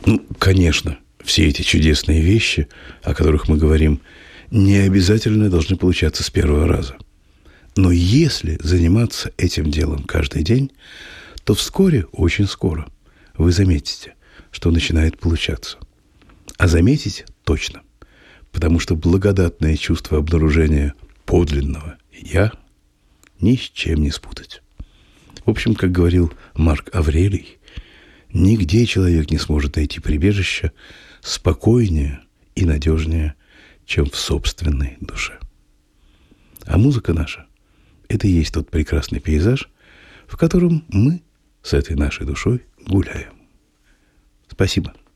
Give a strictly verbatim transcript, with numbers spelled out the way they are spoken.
Ну, конечно, все эти чудесные вещи, о которых мы говорим, не обязательно должны получаться с первого раза. Но если заниматься этим делом каждый день, то вскоре, очень скоро, вы заметите, что начинает получаться. А заметите точно, потому что благодатное чувство обнаружения подлинного «я» ни с чем не спутать. В общем, как говорил Марк Аврелий, нигде человек не сможет найти прибежище спокойнее и надежнее, чем в собственной душе. А музыка наша – это и есть тот прекрасный пейзаж, в котором мы с этой нашей душой гуляем. Спасибо.